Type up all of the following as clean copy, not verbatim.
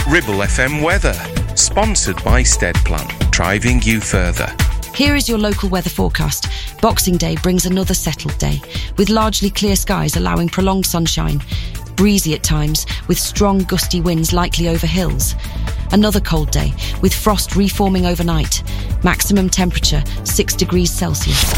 Ribble FM weather, sponsored by Steadplan, driving you further. Here is your local weather forecast. Boxing Day brings another settled day, with largely clear skies allowing prolonged sunshine. Breezy at times, with strong gusty winds likely over hills. Another cold day, with frost reforming overnight. Maximum temperature 6 degrees Celsius.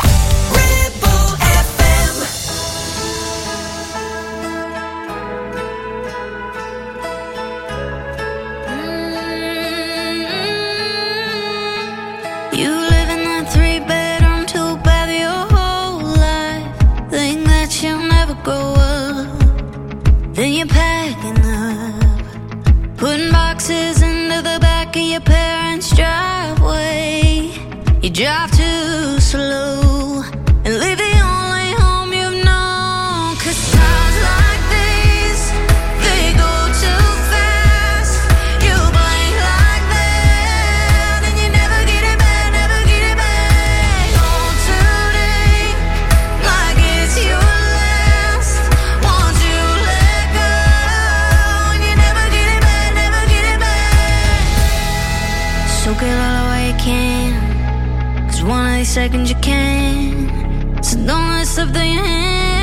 Then you're packing up, putting boxes into the back of your parents' driveway. You drive too slow and leave the only home you've known. 'Cause times like these, they go too fast. You blink like that and you never get it back, never get it back. On today, like it's your last. Once you let go, you never get it back, never get it back. Soak it all away you can, 'cause one of these seconds you can. So don't let slip through your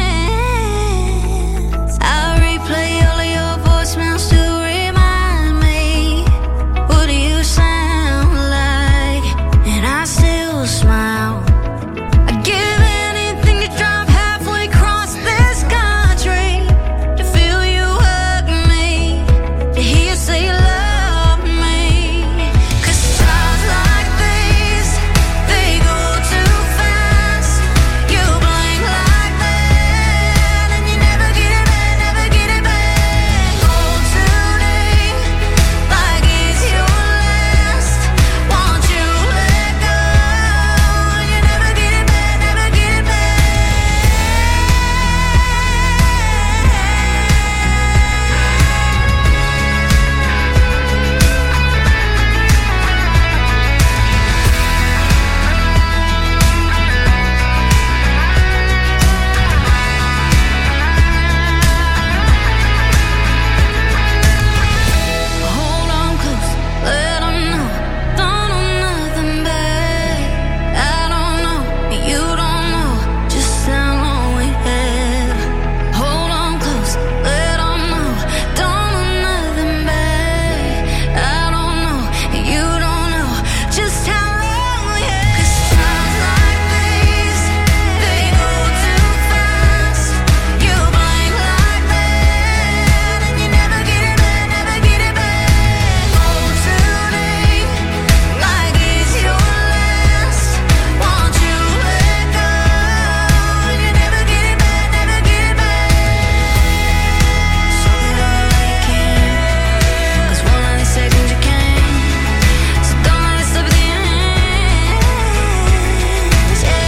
hands. I'll replay all of your voicemails to remind me, what do you sound like? And I still smile. I'd give anything to drive halfway across this country, to feel you hug me, to hear you say you love me. 'Cause times like these, they go too fast. You blink like that and you never get it back, never get it back. Oh, today, like it's your last. Won't you let go? You never get it back, never get it back. Hold on close, let 'em know. Don't hold nothing back. I don't know, you don't know just how long we had. Hold on close, let 'em know. Don't hold nothing back. I don't know, you don't know just how long we had. 'Cause times like these, they go too fast. You blink like that and you never get it back, never get it back. Oh, today, like it's your last. Won't you let go? You never get it back, never get it back. So get all you can, 'cause one of these seconds you can. So don't let it slip through your hands, yeah.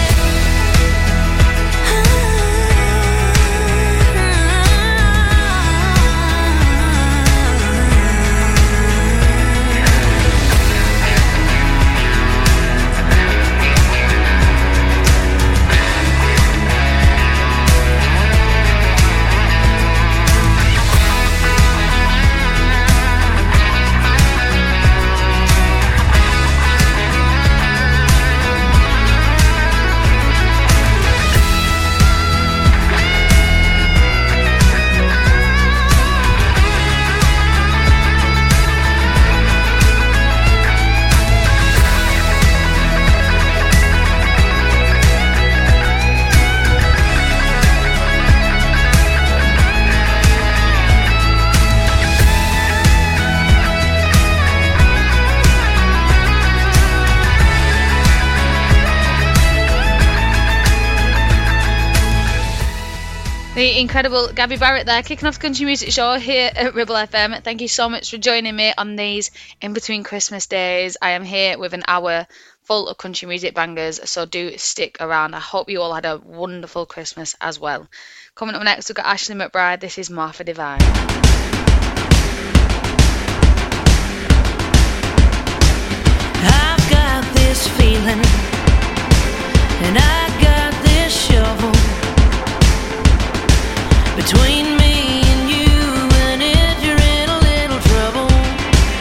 The incredible Gabby Barrett there, kicking off the Country Music Show here at Ribble FM. Thank you so much for joining me on these in-between Christmas days. I am here with an hour full of country music bangers, so do stick around. I hope you all had a wonderful Christmas as well. Coming up next, we've got Ashley McBride. This is Martha Divine. I've got this feeling, and I got this shovel between me and you, and if you're in a little trouble,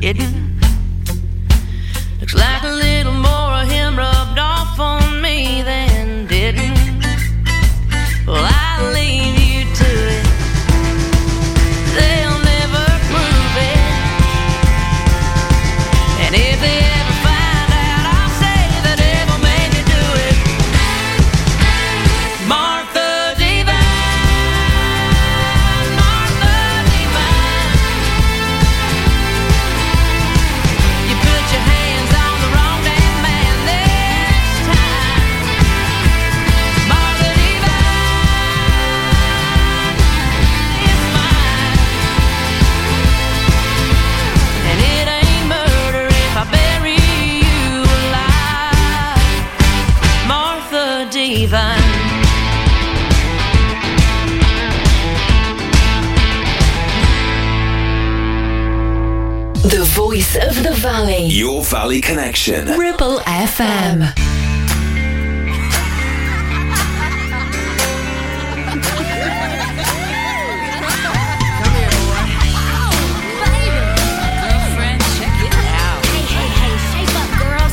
didn't. Looks like a little more of him rubbed off on me than didn't. Well, I'll leave you to it. They'll never prove it. And if they ever find out, I'll say the devil made me do it. Martha Divine, Martha Divine. You put your hands on the wrong damn man this time. Martha Divine is mine. And it ain't murder if I bury you alive. Martha Divine. The voice of the valley. Your Valley Connection. Ribble FM. Girlfriend, check it out. Hey, shape up, girls.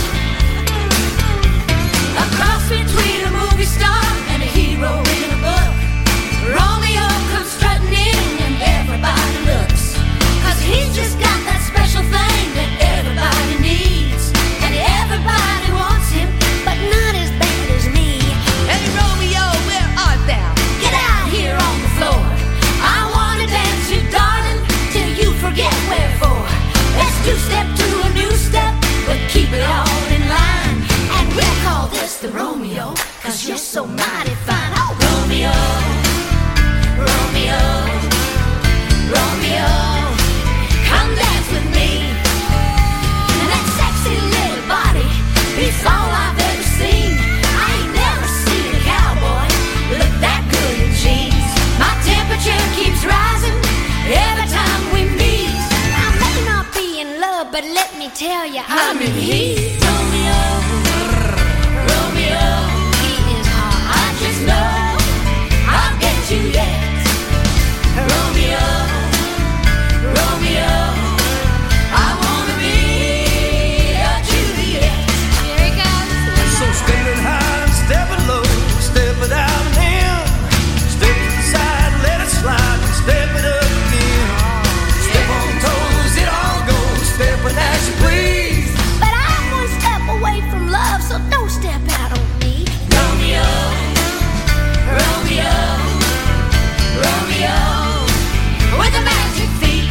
A cross between a movie star and a hero in a book. Romeo comes strutting in and everybody looks. 'Cause he's just got that special thing that everybody needs. And everybody wants him, but not as bad as me. Hey Romeo, where art thou? Get out here on the floor. I wanna dance you, darling, till you forget wherefore. Let's two-step to a new step, but keep it all in line. And we'll call this the Romeo, 'cause you're so mighty fine. Oh, Romeo, Romeo, Romeo, come dance with me. And that sexy little body beats all I've ever seen. I ain't never seen a cowboy look that good in jeans. My temperature keeps rising every time we meet. I may not be in love, but let me tell you, I'm in heat. Romeo, Romeo, he is hot. I just know I'll get you yet. Romeo, Romeo, I wanna be a Juliet. Here he comes. So stepping high and stepping low, step it out and in. Step to the side, let it slide, and step it up again. Step on toes, it all goes, stepping as you please. But I'm one step away from love, so don't step out on me. Romeo, Romeo, Romeo, with the magic feet.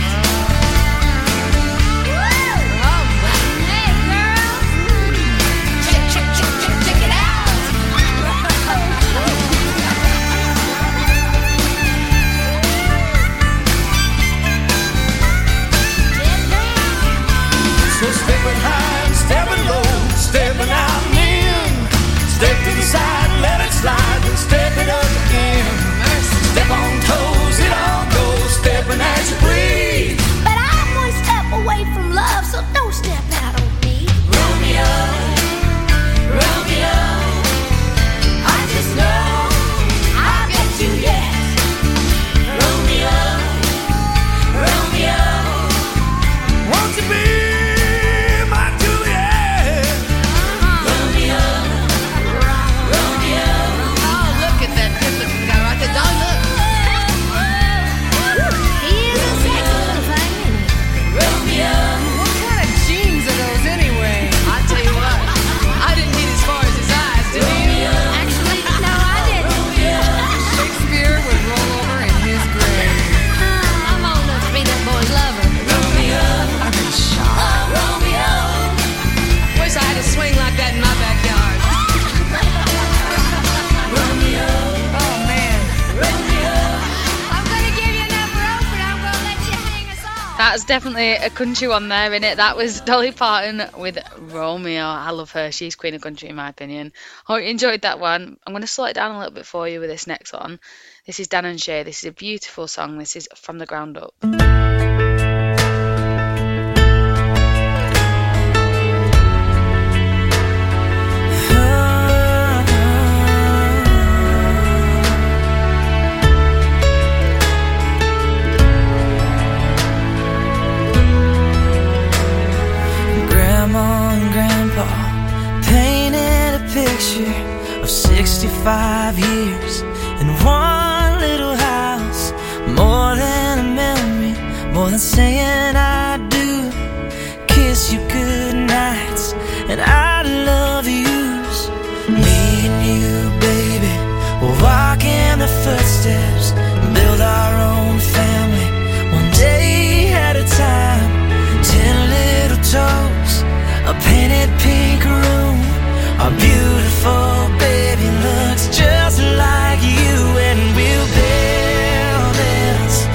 Woo! Oh, hey, girls. Check it out. So stepping high and stepping low, stepping out and in. Step to the side, let it slide, and step it up again. Step on toes, it all goes, stepping as you please. But I'm one step away from love, so don't step out on me. Romeo, Romeo, I just know I'll get you yet. Romeo, Romeo, Won't you be my Juliet? Romeo, Romeo. Oh, look at that good-looking guy right there. Don't look. He is a sexy little thing, isn't he? Romeo. What kind of jeans are those anyway? I tell you what, I didn't get as far as his eyes, did you? Actually, no, I didn't. Shakespeare would roll over in his grave. I'm old enough to be that boy's lover. I've been shot. Romeo. Wish I had a swing like that in my backyard. Oh man. I'm gonna give you enough rope, and I'm gonna let you hang us off. That's definitely a country one there, innit? That was Dolly Parton with Romeo. I love her. She's queen of country, in my opinion. Hope you enjoyed that one. I'm going to slow it down a little bit for you with this next one. This is Dan and Shay. This is a beautiful song. This is From the Ground Up. 65 years in one little house. More than a memory, more than saying I do. Kiss you good nights and I love yous. Me and you, baby, we'll walk in the footsteps, build our own family, one day at a time. 10 little toes, a painted pink room. Our beautiful baby looks just like you, and we'll build this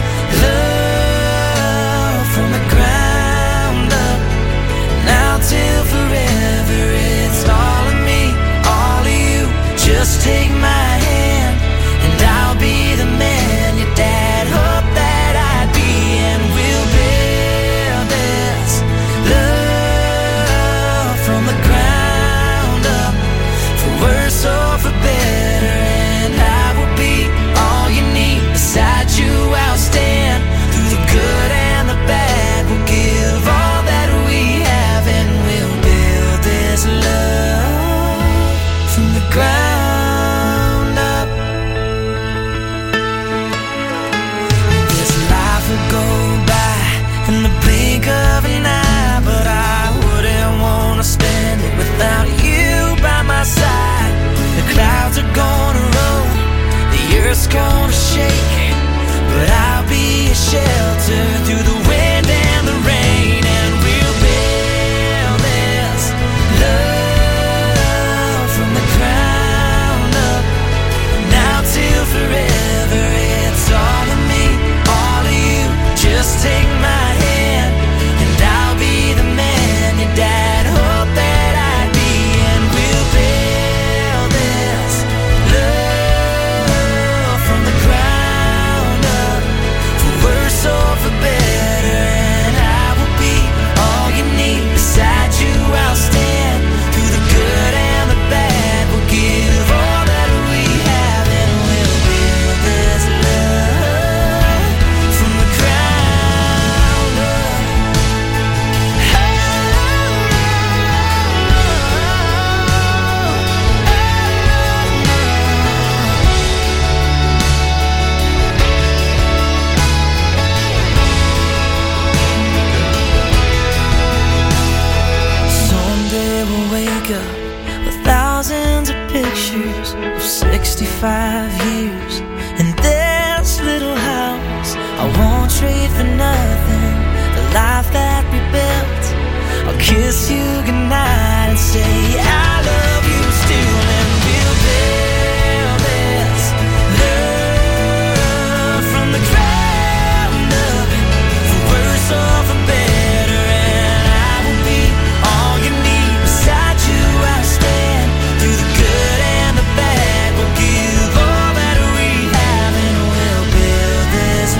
love from the ground up. Now till forever, it's all of me, all of you. Just take my hand and I'll be the man your dad hoped that I'd be, and we'll build this love from the ground up, for worse or for better. And I will be all you need, beside you I'll stand, through the good and the bad. We'll give all that we have, and we'll build this love from the ground up. This life will go by in the blink of an eye, but I wouldn't want to spend it without you by my side. The clouds are gonna roll, the earth's gonna shake, but I'll be a shelter through the wind and the rain, and we'll build this love from the ground up. Now till forever, it's all of me, all of you. Just take my hand and I'll be the man your dad hoped that I'd be, and we'll build this love from the ground up, for worse or for better. And I will be all you need, beside you I'll stand, through the good and the bad. We'll give all that we have, and we'll build this love from the ground up. Someday we'll wake up with thousands of pictures of 65 years in this little house. I won't trade for nothing the life that we built. I'll kiss you goodnight and say I love you still, and we'll build this love from the ground up, for worse or for better. And I will be all you need, beside you I'll stand, through the good and the bad. We'll give all that we have, and we'll build this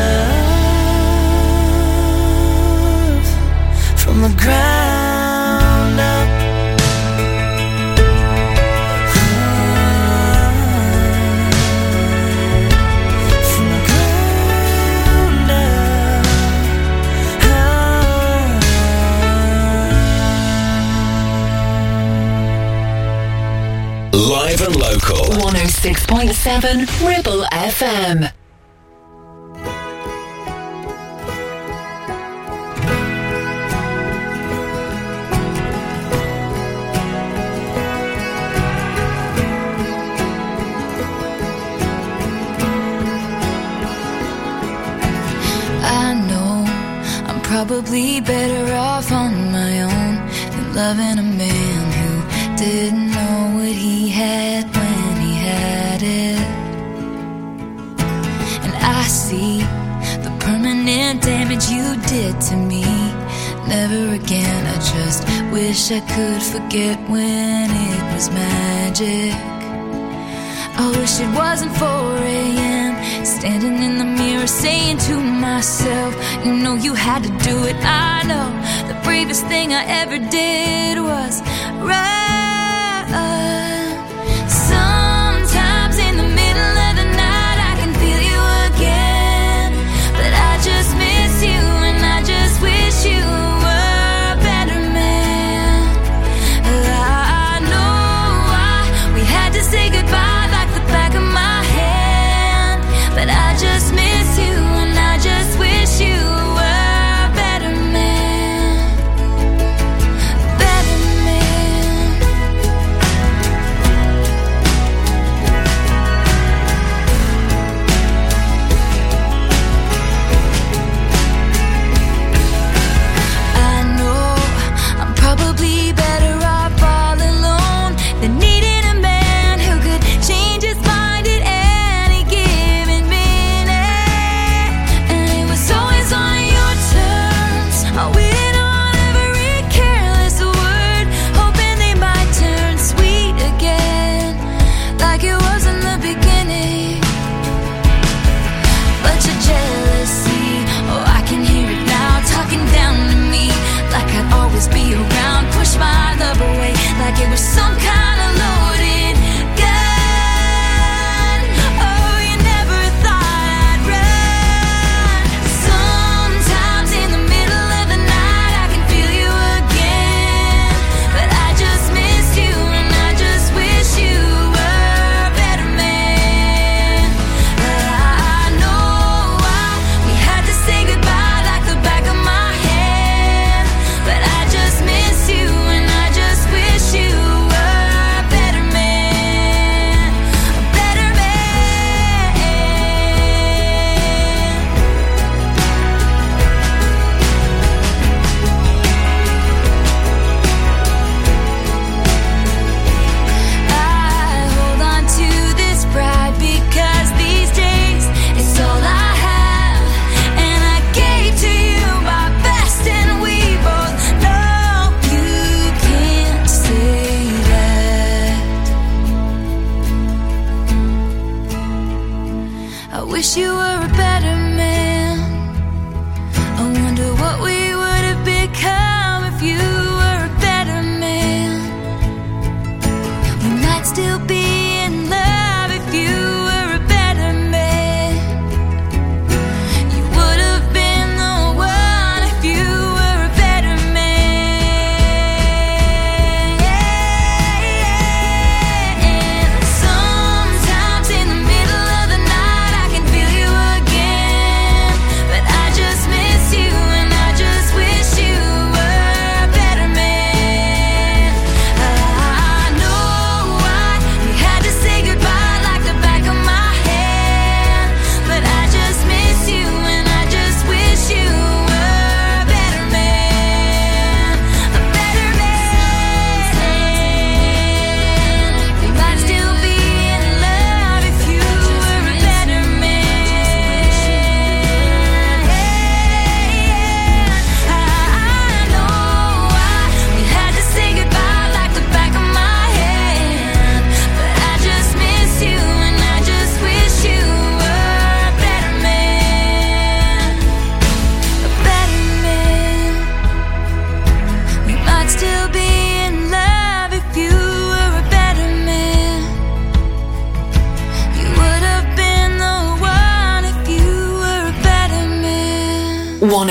love from the ground up. From the ground up. Live and local. 106.7 Ribble FM. I know I'm probably better off on my own than loving a man who didn't know what he had when he had it. And I see the permanent damage you did to me. Never again, I just wish I could forget when it was magic. I wish it wasn't 4 a.m. standing in the mirror saying to myself, you know you had to do it. I know the bravest thing I ever did was run. Sometimes in the middle of the night I can feel you again, but I just miss you and I just wish you were a better man. I know we had to say goodbye.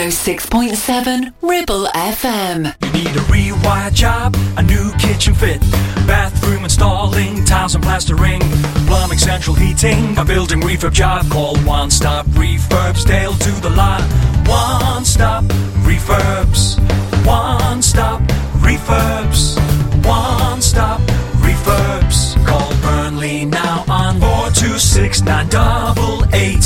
106.7 Ribble FM. You need a rewire job, a new kitchen fit, bathroom installing, tiles and plastering, plumbing, central heating, a building refurb job. Call One Stop Refurbs, Dale to the lot. One Stop Refurbs. One Stop Refurbs. One Stop Refurbs. Call Burnley now on 426-988.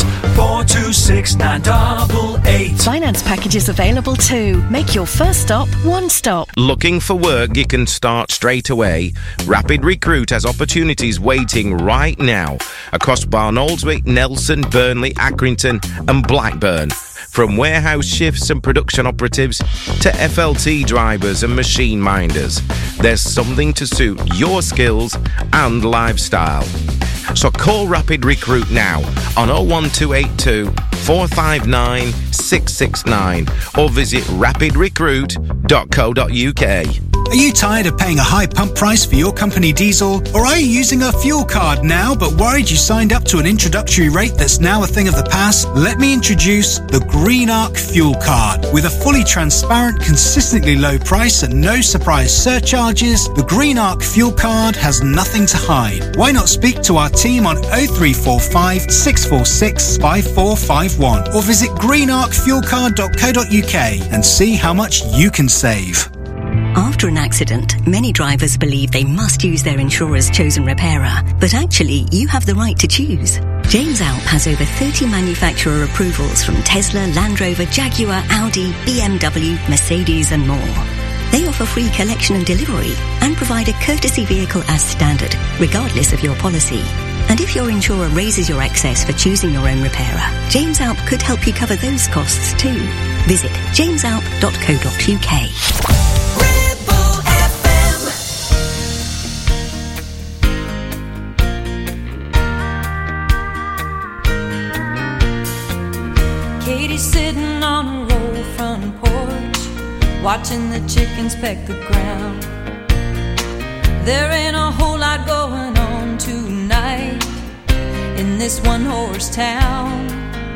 426-988. Finance packages available too. Make your first stop One Stop. Looking for work you can start straight away? Rapid Recruit has opportunities waiting right now across Barnoldswick, Nelson, Burnley, Accrington and Blackburn. From warehouse shifts and production operatives to FLT drivers and machine minders, there's something to suit your skills and lifestyle. So call Rapid Recruit now on 01282 459 669 or visit rapidrecruit.co.uk. Are you tired of paying a high pump price for your company diesel? Or are you using a fuel card now but worried you signed up to an introductory rate that's now a thing of the past? Let me introduce the Green Arc Fuel Card. With a fully transparent, consistently low price and no surprise surcharges, the Green Arc Fuel Card has nothing to hide. Why not speak to our team on 0345 646 5451 or visit greenarcfuelcard.co.uk and see how much you can save. After an accident, many drivers believe they must use their insurer's chosen repairer, but actually you have the right to choose. James Alp has over 30 manufacturer approvals from Tesla, Land Rover, Jaguar, Audi, BMW, Mercedes and more. They offer free collection and delivery and provide a courtesy vehicle as standard, regardless of your policy. And if your insurer raises your excess for choosing your own repairer, James Alp could help you cover those costs too. Visit jamesalp.co.uk. Katie's sitting on a roll front porch, watching the chickens peck the ground. There ain't a whole lot going on tonight in this one-horse town.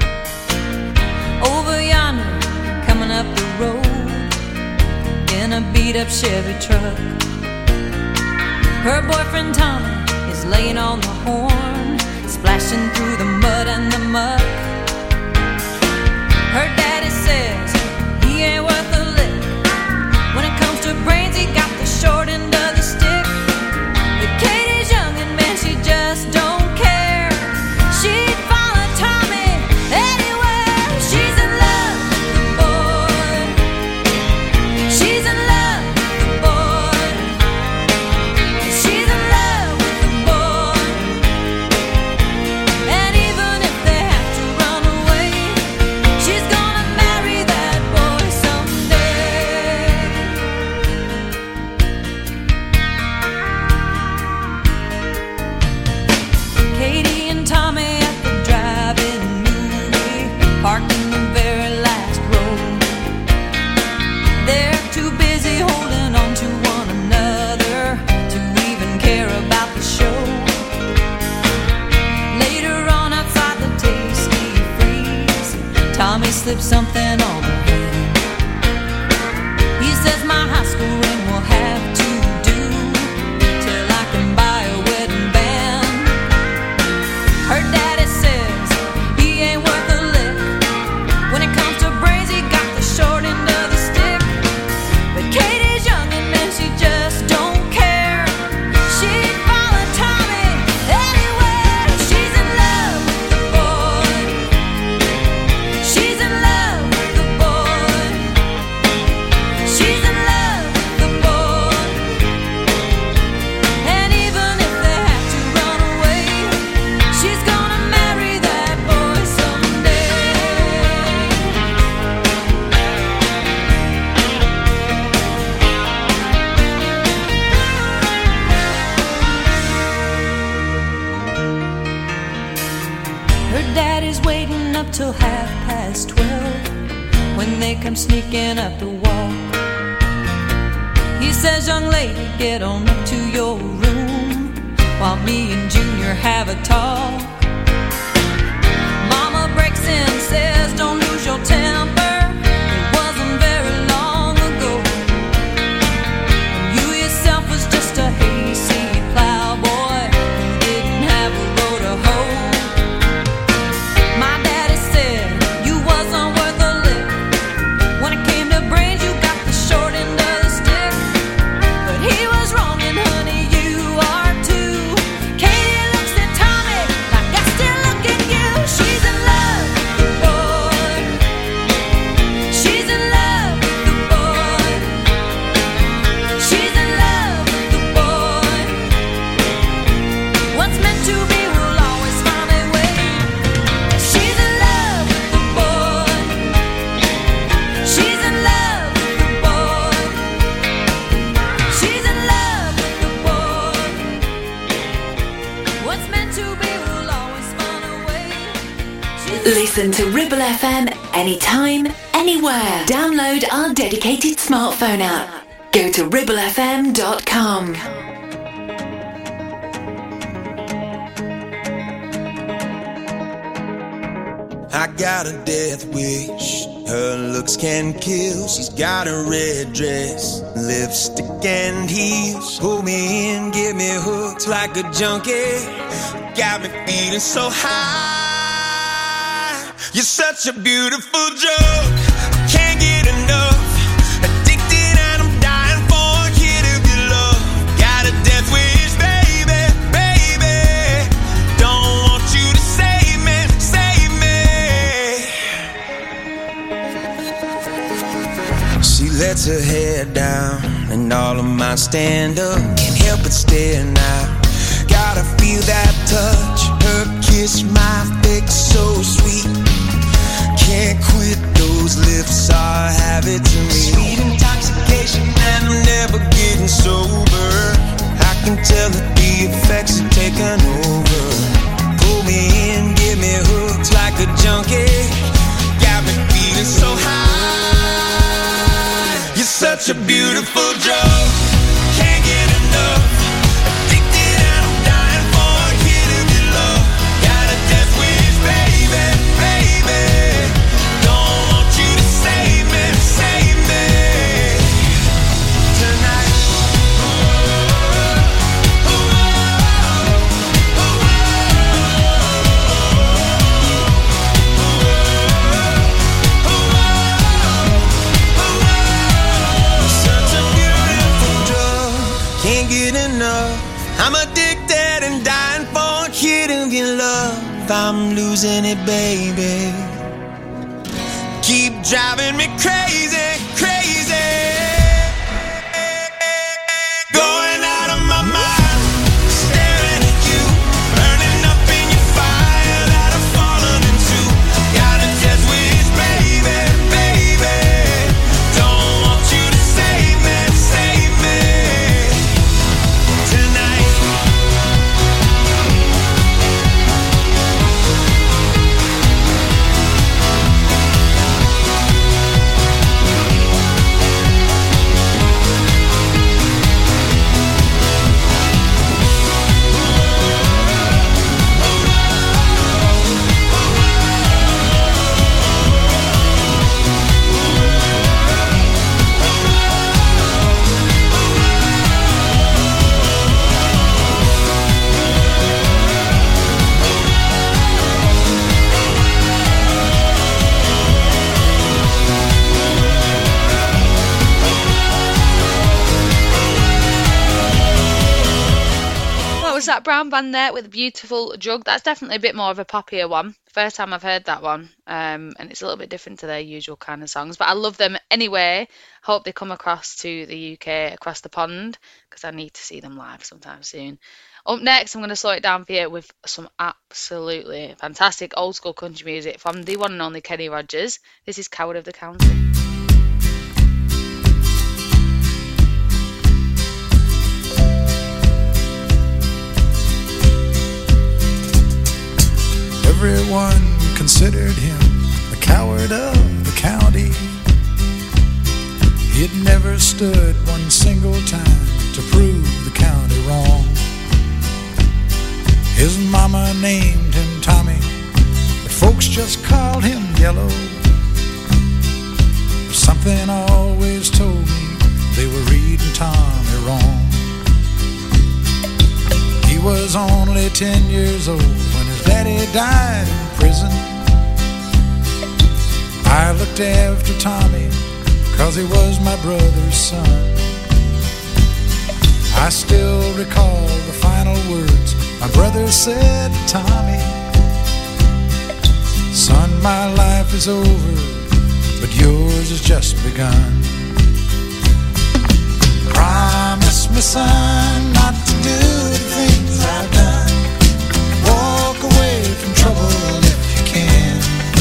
Over yonder, coming up the road in a beat-up Chevy truck, her boyfriend Tommy is laying on the horn, splashing through the mud and the muck. Her daddy says he ain't worth a lick. When it comes to brains, he got the short end of the stick. But Katie's young and man, she just don't care. She'd follow Tommy anywhere. She's in love with the boy. She's in love with the boy. She's in love with the boy. And even if they have to run away, she's gonna marry that boy someday. Katie and Tommy at the drive-in movie, parked in the very last row. They're too busy holding on to one another to even care about the show. Later on outside the Tasty Freeze, Tommy slipped something on her hand. He says my high school ring will have to do till I can buy a wedding band. Her daddy says he ain't worth a lick. When it comes to brains, he got the short end of the stick. But Katie's young and man, she just don't care. She'd follow Tommy anywhere. She's in love with the boy. She's in love with the boy. She's in love with the boy. And even if they have to run away, she's gonna marry that boy someday. Her daddy's waiting up till 12:30 when they come sneaking up the walk. He says, young lady, get on up to your room while me and Junior have a talk. Mama breaks in, says, don't lose your temper. The Listen to Ribble FM anytime, anywhere. Download our dedicated smartphone app. Go to ribblefm.com. I got a death wish, her looks can kill. She's got a red dress, lipstick and heels. Pull me in, get me hooked like a junkie. Got me feeling so high. You're such a beautiful drug, I can't get enough. Addicted and I'm dying for a hit of your love. Got a death wish, baby, baby. Don't want you to save me, save me. She lets her hair down and all of mine stand up. Can't help but stare now. Gotta feel that touch, her kiss, my fix so sweet. Can't quit, those lips are habit to me. Sweet intoxication and I'm never getting sober. I can tell that the effects are taking over. Pull me in, get me hooked like a junkie. Got me feeling so high. You're such a beautiful drug, can't get enough. I'm addicted and dying for a hit of your love. I'm losing it, baby. Keep driving me crazy, crazy. Going out of my mind, staring at you, burning up in your fire that I've fallen into. Got a death wish, baby, baby. Don't want you to save me, save me. Tonight. That brown band there with a beautiful drug. That's definitely a bit more of a poppier one. First time I've heard that one, and it's a little bit different to their usual kind of songs, but I love them anyway. Hope they come across to the UK, across the pond, because I need to see them live sometime soon. Up next, I'm going to slow it down for you with some absolutely fantastic old school country music from the one and only Kenny Rogers. This is Coward of the County. Everyone considered him the coward of the county. He'd never stood one single time to prove the county wrong. His mama named him Tommy, but folks just called him Yellow. Something always told me they were reading Tommy wrong. He was only 10 years old when his daddy died in prison. I looked after Tommy 'cause he was my brother's son. I still recall the final words my brother said to Tommy. Son, my life is over, but yours has just begun. Promise me, son, not to do the things I've done. Walk away from trouble if you can.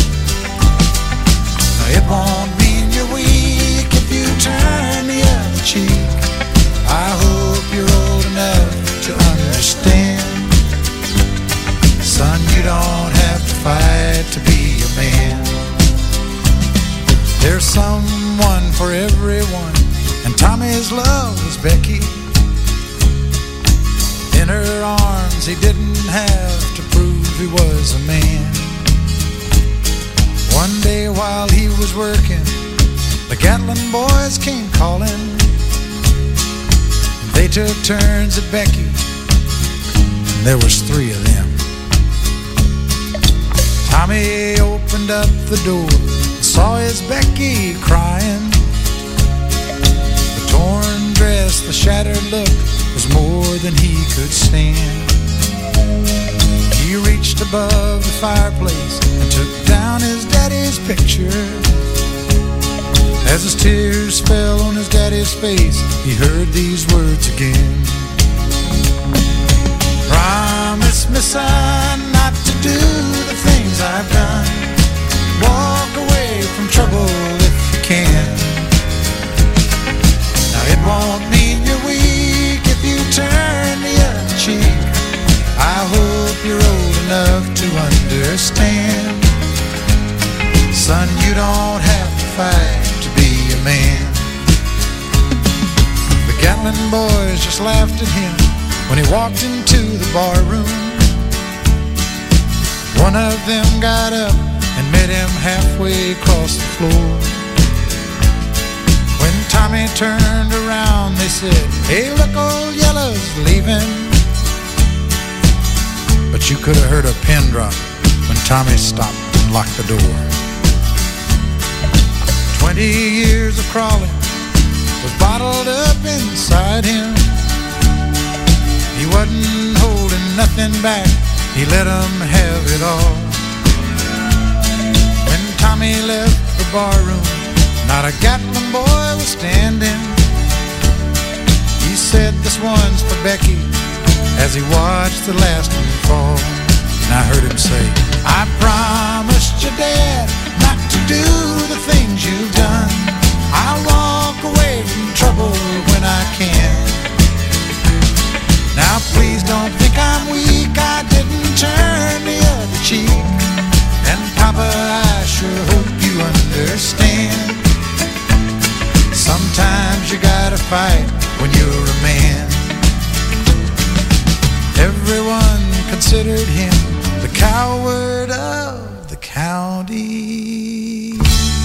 Now, it won't mean you're weak if you turn the other cheek. I hope you're old enough to understand. Son, you don't have to fight to be a man. everyone, and Tommy's love was Becky. In her arms he didn't have to prove he was a man. One day while he was working, the Gatlin boys came calling. They took turns at Becky, and there was 3 of them. Tommy opened up the door and saw his Becky crying. The torn dress, the shattered look was more than he could stand. He reached above the fireplace and took down his daddy's picture. As his tears fell on his daddy's face, he heard these words again. Promise me, son, not to do the things I've done. Walk away from trouble if you can. Now it won't mean you're weak if you turn the other cheek. I hope you're old enough to understand. Son, you don't have to fight to be a man. The Gatlin boys just laughed at him when he walked into the bar room. One of them got up and met him halfway across the floor. When Tommy turned around, they said, "Hey, look, old Yellow's leaving." But you could have heard a pin drop when Tommy stopped and locked the door. 20 years of crawling was bottled up inside him. He wasn't holding nothing back, he let them have it all. When Tommy left the bar room, not a Gatlin boy was standing. He said, "This one's for Becky," as he watched the last one fall. And I heard him say, "I promised your dad not to do the things you've done. I'll walk away from trouble when I can. Now please don't think I'm weak, I didn't turn the other cheek. And Papa, I sure hope you understand. Sometimes you gotta fight when you're a man." Everyone considered him the coward of the county.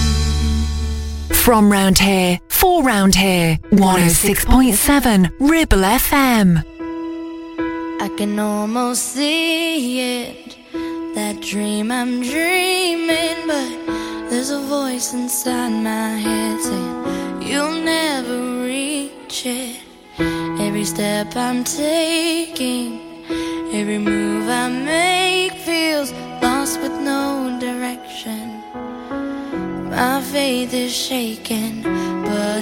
From round here, for round here, 106.7 Ribble FM. I can almost see it, that dream I'm dreaming, but there's a voice inside my head saying you'll never reach it. Every step I'm taking, every move I make feels lost with no direction. My faith is shaken, but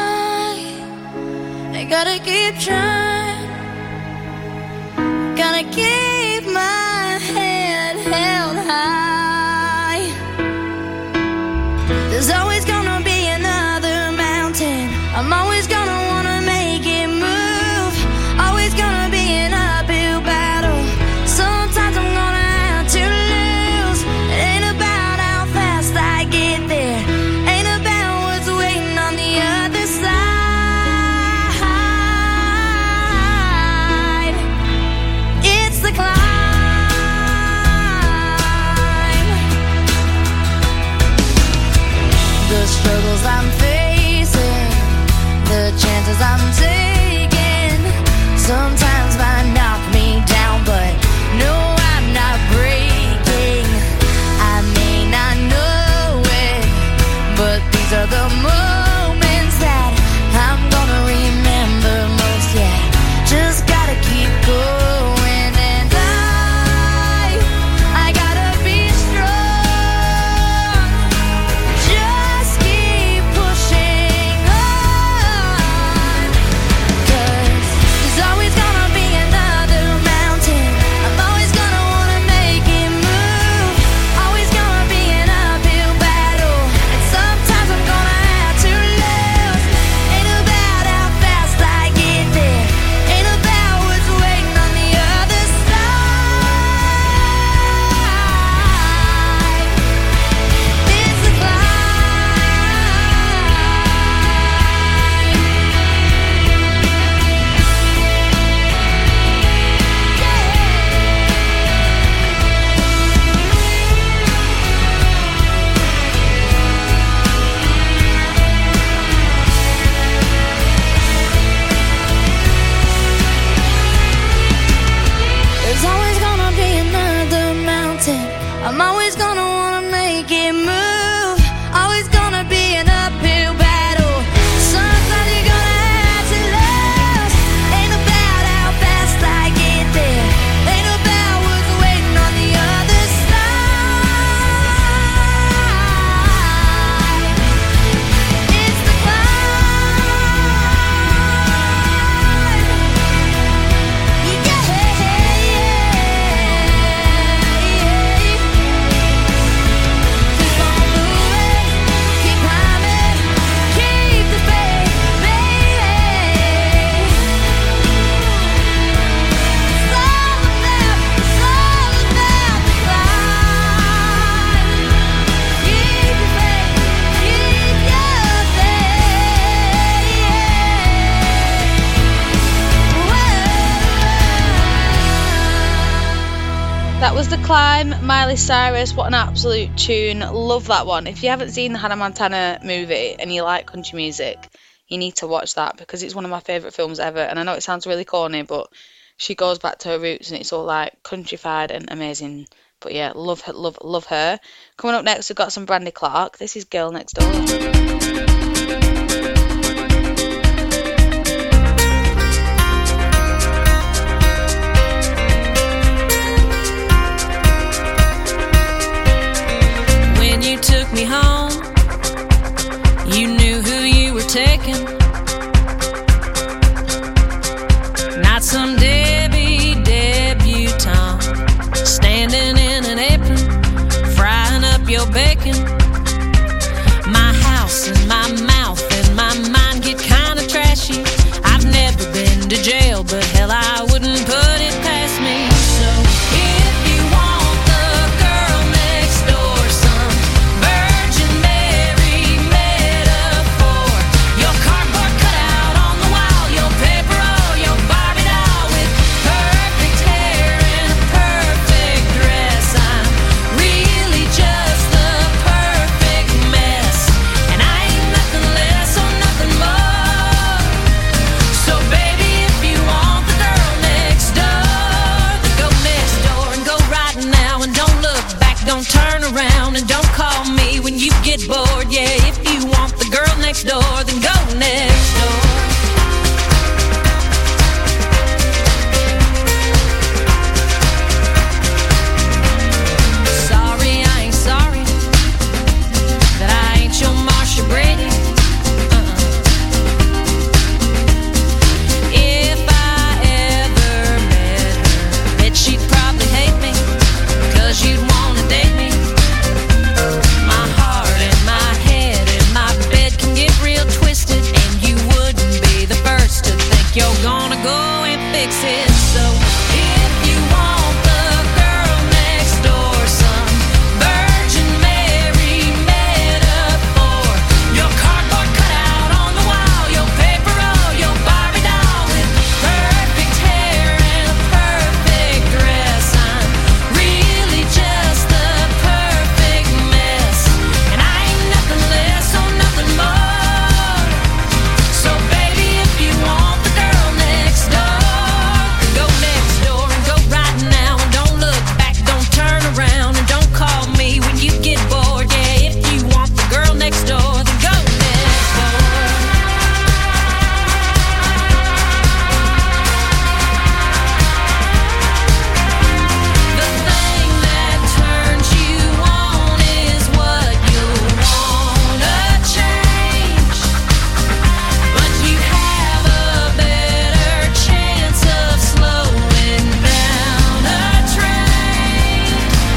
I gotta keep trying. Gotta keep my head held high. There's always gonna be another mountain. I'm always gonna wanna make it move. Always gonna be an uphill battle. Sometimes I'm gonna have to lose. It ain't about how fast I get there. Ain't about what's waiting on the other side. It's the climb. was The Climb, Miley Cyrus. What an absolute tune. Love that one. If you haven't seen the Hannah Montana movie and you like country music, you need to watch that because it's one of my favourite films ever. And I know it sounds really corny, but she goes back to her roots and it's all like countrified and amazing. But yeah, love her. Coming up next, we've got some Brandy Clark. This is Girl Next Door. You took me home, you knew who you were taking. Not some Debbie debutante standing in an apron, frying up your bacon. My house and my mouth and my mind get kinda trashy. I've never been to jail, but hell, I wouldn't put it past me. So if you want the girl next door, some Virgin Mary metaphor, your cardboard cutout on the wall, your paper or your Barbie doll with perfect hair and a perfect dress. I'm really just the perfect mess, and I ain't nothing less or nothing more. So baby, if you want the girl next door, then go next door and go right now and don't look back, don't turn around and don't call me when you get bored. Yeah, if you want the girl next door, then go next door. Sorry, I ain't sorry that I ain't your Marsha Brady. If I ever met her, bet she'd probably hate me, 'cause you'd wanna date me. My heart and my head and my bed can get real twisted, and you wouldn't be the first to think you're gonna go and fix it. So if you want the girl next door, some Virgin Mary metaphor, your cardboard cutout on the wall, your paper or your Barbie doll with perfect hair and a perfect dress. I'm really just the perfect mess, and I ain't nothing less or nothing more. So baby, if you want the girl next door, go next door and go right now and don't look back, don't turn around and don't call me when you get bored. Yeah, if you want the girl next door, then go next door. The thing that turns you on is what you wanna change, but you have a better chance of slowing down a train.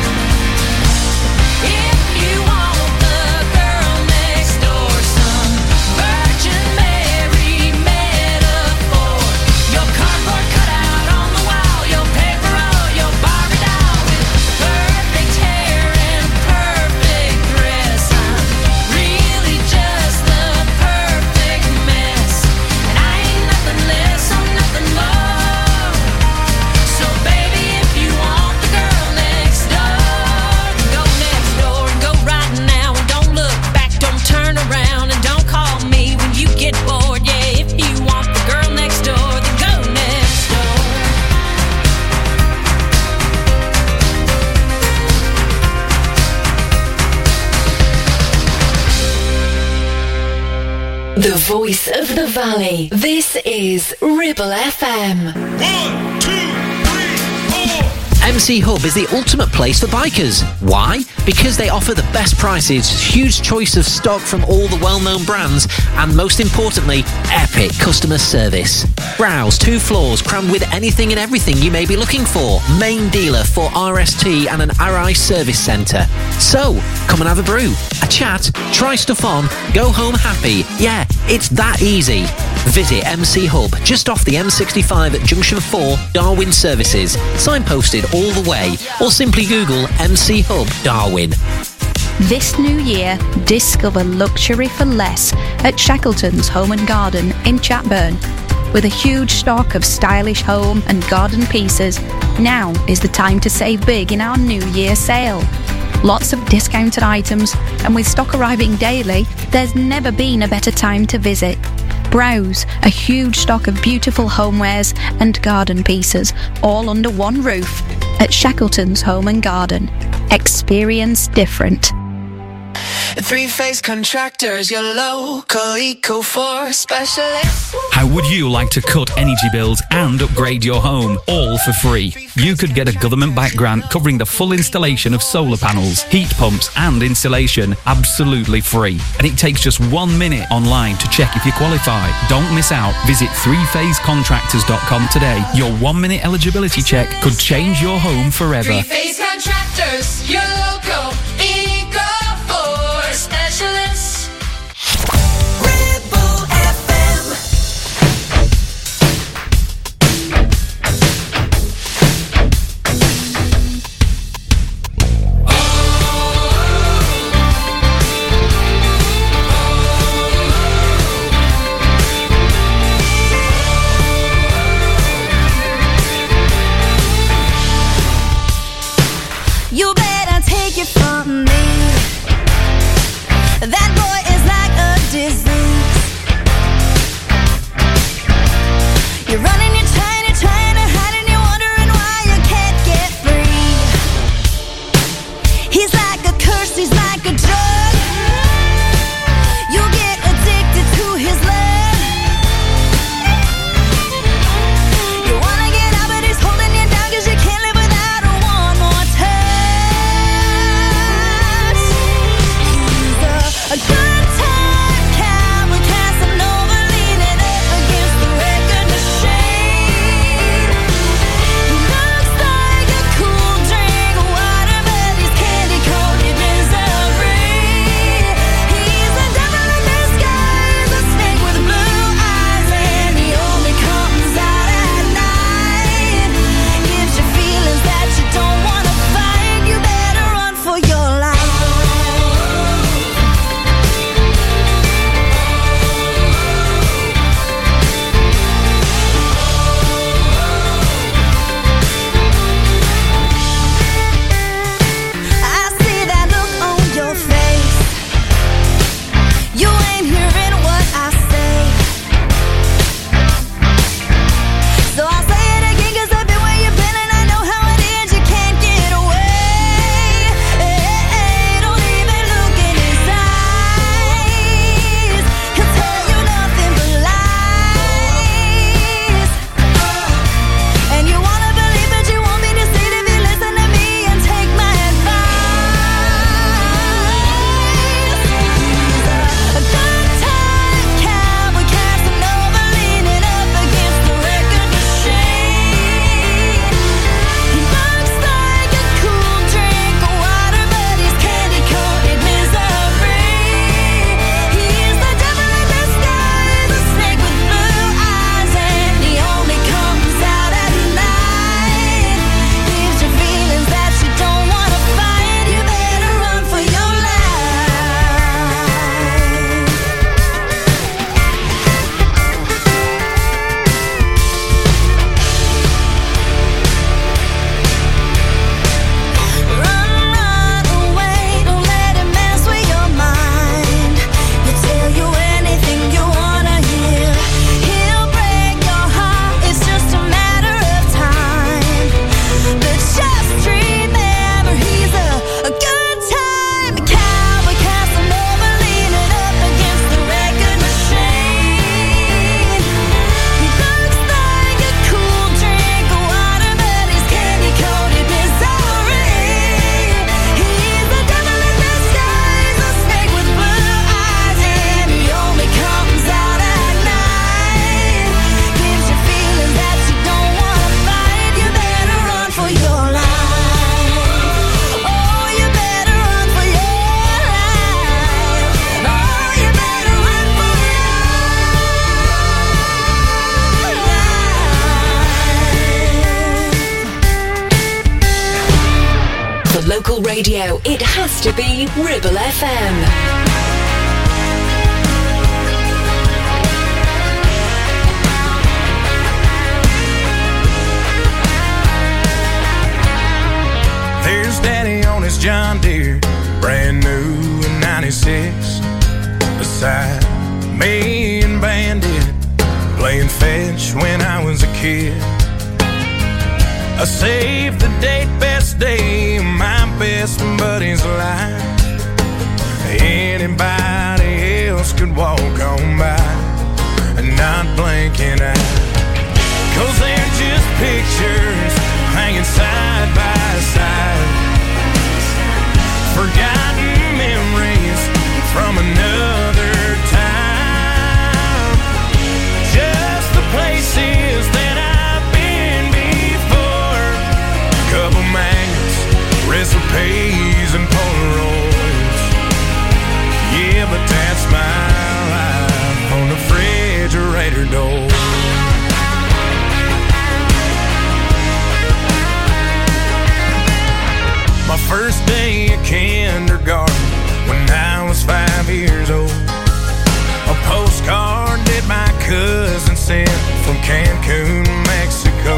If you want the girl next door, some Virgin Mary metaphor, your cardboard cutout on the wall, your paper or your Barbie doll with perfect hair and perfect dress. I'm really just the perfect mess, and I ain't nothing less or nothing more. So baby, if you want the girl next door, go next door and go right now and don't look back, don't turn around and don't call me when you get bored. Yeah, if you want the girl next door, then go next door. The voice of the valley. This is Ribble FM. MC Hub is the ultimate place for bikers. Why? Because they offer the best prices, huge choice of stock from all the well-known brands, and most importantly, epic customer service. Browse 2 floors crammed with anything and everything you may be looking for. Main dealer for RST and an RI service centre. So, come and have a brew, a chat, try stuff on, go home happy. Yeah, it's that easy. Visit MC Hub just off the M65 at Junction 4, Darwin Services. Signposted all the way, or simply Google MC Hub Darwin. This new year, discover luxury for less at Shackleton's Home and Garden in Chatburn. With a huge stock of stylish home and garden pieces, now is the time to save big in our New Year sale. Lots of discounted items, and with stock arriving daily, there's never been a better time to visit. Browse a huge stock of beautiful homewares and garden pieces, all under one roof at Shackleton's Home and Garden. Experience different. Three-Phase Contractors, your local Eco4 specialist. How would you like to cut energy bills and upgrade your home, all for free? You could get a government-backed grant covering the full installation of solar panels, heat pumps and insulation, absolutely free. And it takes just 1 minute online to check if you qualify. Don't miss out. Visit threephasecontractors.com today. Your 1 minute eligibility check could change your home forever. Three-Phase Contractors, your local Eco4 specialist. Ripple FM. You better take it from me. That boy is like a disease. You're running, you're trying to hide, and you're wondering why you can't get free. He's like a curse, he's like a drug. You get addicted to his love. You wanna get out, but he's holding you down 'cause you can't live without a one more touch. A good time cowboy Casanova leaning up against the record machine. He looks like a cool drink of water, but he's candy-coated misery. He's a devil in disguise, a snake with blue eyes, and he only comes out at night. Gives you feelings that you don't want to fight. You better run for your life. I see that look on your face. You ain't hearing what I say. So I'll say it again 'cause I've been where you've been and I know how it is. You can't get away. Don't even look in his eyes. He'll tell you nothing but lies. And you wanna believe but you won't be deceived if you listen to me and take my advice. A good time cowboy Casanova leaning up against the record machine. He looks like a cool drink of water, but he's candy-coated misery. He's the devil in disguise, a snake with blue eyes, and he only comes out at night. Gives you feelings that you don't want to fight. You better run for your Run away, don't let him mess with your mind. He'll tell you anything you wanna hear. He'll break your heart, it's just a matter of time. But just remember, he's a good time cowboy Casanova leaning up against the record machine. He looks like a cool drink of water, but he's candy-coated misery. He's the devil in disguise, a snake with blue eyes, and he only comes out at night. Gives you feelings that you don't want to fight. You better run for your life. Oh, you better run for your life. Oh, you better run for For local radio, it has to be Ribble FM. John Deere, brand new in 96. Beside me and Bandit, playing fetch when I was a kid. I saved the date, best day of my best buddy's life. Anybody else could walk on by and not blink an eye. 'Cause they're just pictures hanging side by side. Forgotten memories from another time. Just the places that I've been before. Couple magnets, recipes, and Polaroids. Yeah, but that's my life on the refrigerator door. My first day at kindergarten when I was 5 years old. A postcard that my cousin sent from Cancun, Mexico.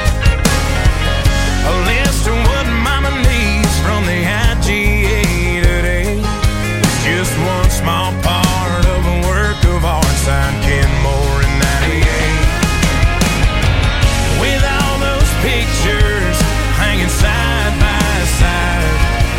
A list of what mama needs from the IGA today. It's just one small part of a work of art signed Kenmore in 98. With all those pictures hanging side by side.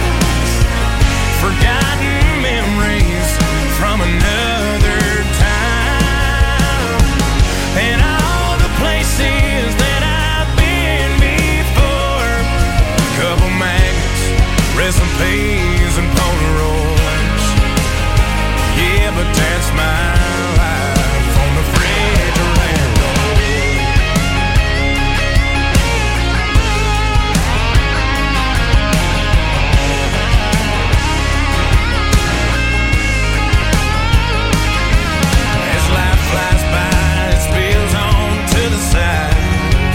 Forgotten memories from another time. And all the places that I've been before. Couple magnets, recipes, and Polaroids. Yeah, but that's my life on the refrigerator door. As life flies by, it spills on to the side.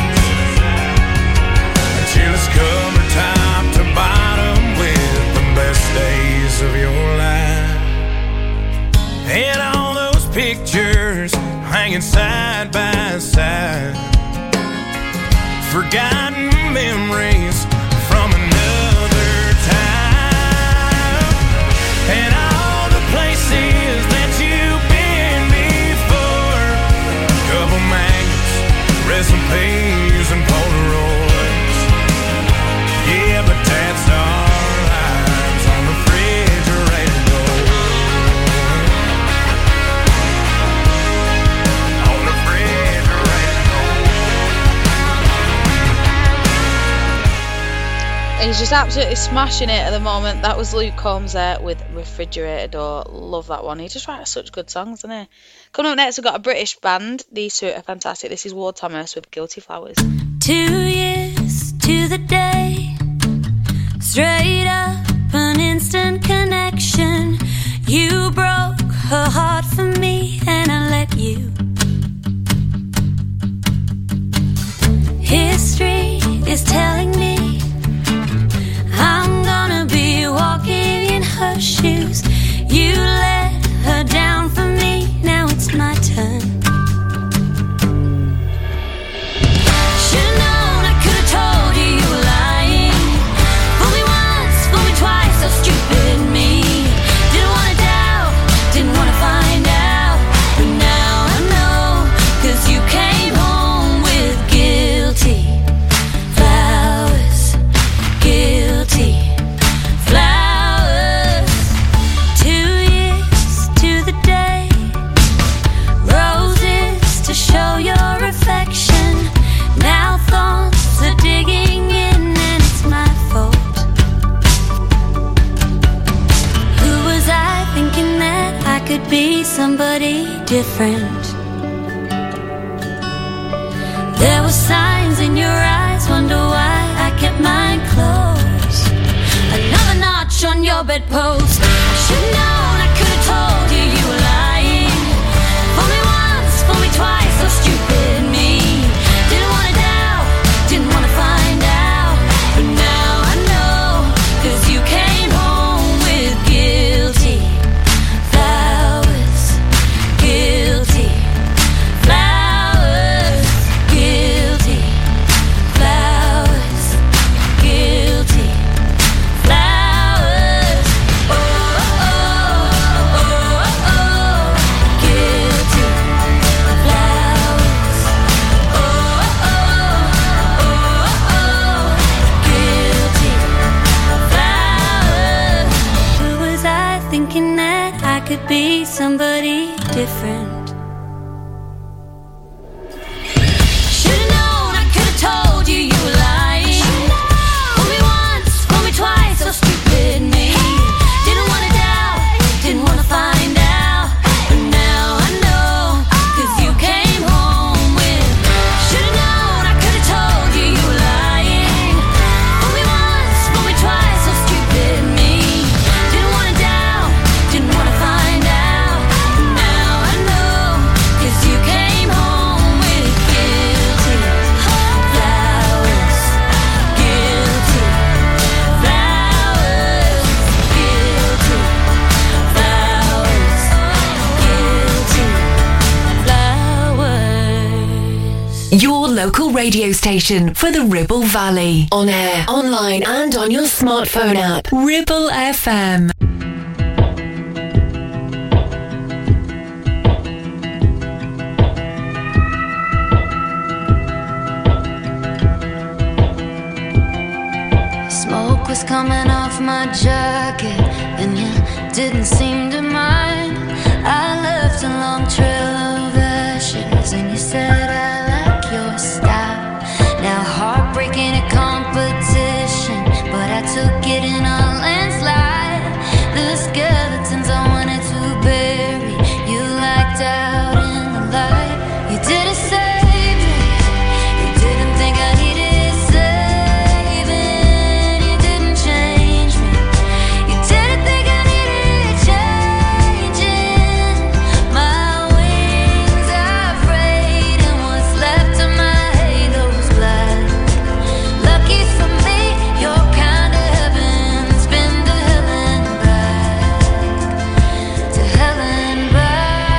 Until it's covered top to bottom with the best days of your life. And all those pictures hanging side by side. Forgotten memories from another time. And all the places that you've been before. Couple magnets, recipes, and Polaroids. Yeah, but that's our lives on the refrigerator door. On the refrigerator door. He's just absolutely smashing it at the moment. That was Luke Combs there with Refrigerator Door. Love that one. He just writes such good songs, doesn't he? Coming up next, we've got a British band. These two are fantastic. This is Ward Thomas with Guilty Flowers. 2 years to the day, straight up an instant connection. You broke her heart for me and I let you. History is telling me I'm gonna be walking in her shoes. You let her down for me, now it's my turn. Should've known, I could've told you you were lying. Fool me once, fool me twice, so stupid me. Didn't wanna doubt, didn't wanna find out. But now I know, 'cause you came home with guilty flowers. Guilty flowers. 2 years to the day. Roses to show your affection. Now thoughts are digging in and it's my fault. Who was I thinking that I could be somebody different? There were signs in your eyes, wonder why I kept mine closed. Another notch on your bedpost. I should've known, I could've told you you were lying. Fool me once, fool me twice, so stupid me. Didn't wanna doubt, didn't wanna find out. But now I know, 'cause you came home with guilty flowers. Guilty flowers. Guilty flowers. Guilty flowers. local radio station for the Ribble Valley. On air, online and on your smartphone app. Ribble FM. Smoke was coming off my jacket, and you didn't seem to mind. I left a long trail of ashes, and you said I like your style. Now heartbreaking a competition, but I took it in a landslide. The skeletons I wanted to bury, you liked out in the light. You didn't save me, you didn't think I needed saving, you didn't change me, you didn't think I needed changing. My wings are frayed, and what's left of my halo's black. Lucky for me, your kind of heaven's been to hell and back, to hell and back.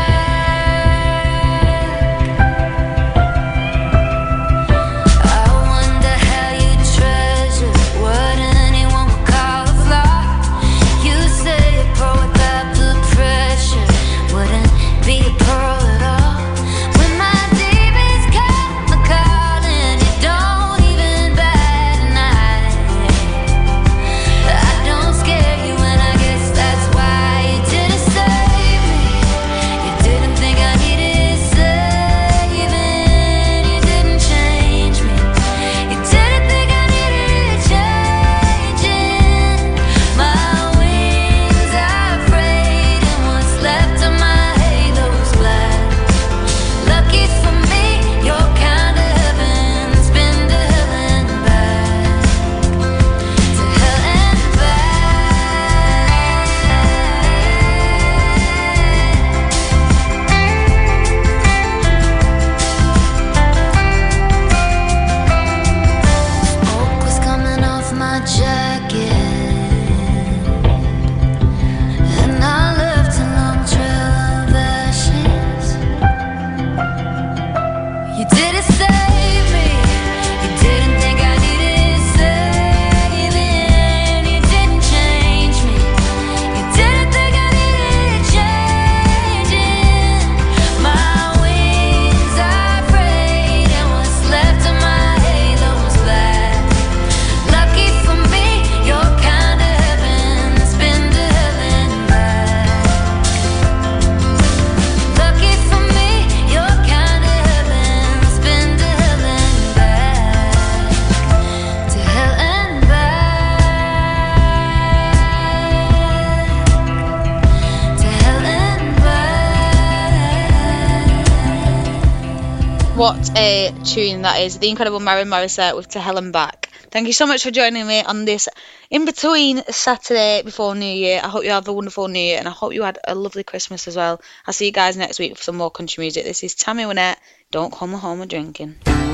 I wonder how you treasure what anyone would call a flaw. You say a pearl without the pressure wouldn't be a pearl at all. When my demons come a-calling, you don't even bat an eye. I don't scare you, and I guess that's why you didn't save me. You didn't think I needed saving, you didn't change me, you didn't think I needed changing. My wings are frayed, and what's left of my halo's black. Lucky for me, your kind of heaven's been to hell and back, to hell and Smoke was coming off my jacket, and I left a long trail of ashes. You didn't save me, you didn't think I needed saving, you didn't change me, you didn't think I needed changing. My wings are frayed, and what's left of my halo's black. Lucky for me, your kind of heaven's been to hell and back. Lucky for me, your kind of heaven's been to hell and back, to hell and back, to hell and back. What a tune that is. The incredible Maren Morissette with To Hell and Back. Thank you so much for joining me on this in-between Saturday before New Year. I hope you have a wonderful New Year, and I hope you had a lovely Christmas as well. I'll see you guys next week for some more country music. This is Tammy Wynette. Don't come home a drinking.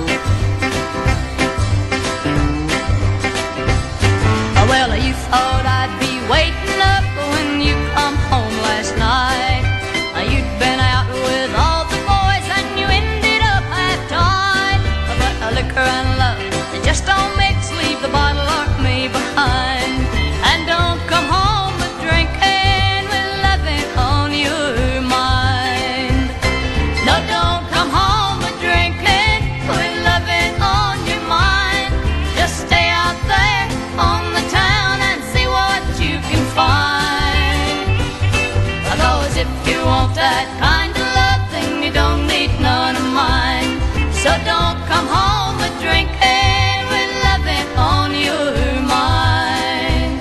Well, you thought I'd be waiting up when you come home last night. You'd been out with all the boys and you ended up half-tied. But liquor and love, they just don't mix. Leave the bottle or me behind. And don't come home with drinking with loving on your mind. No, don't come home with drinking with loving on your mind. Just stay out there on the town and see what you can find. Because if you want that kind of love, then you don't need none of mine. So don't come home with drinking with loving on your mind.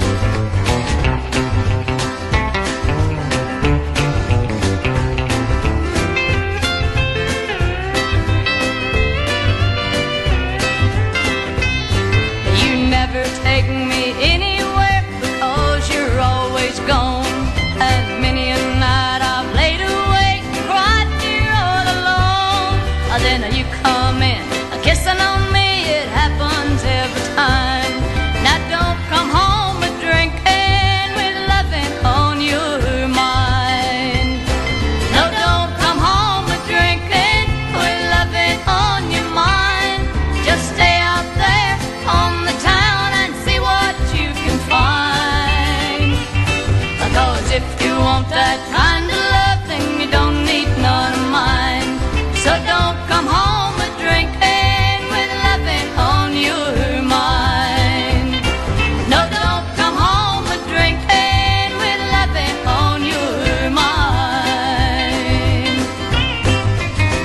You never take me anywhere because you're always gone. And many a night I've laid awake, cried here all alone. Then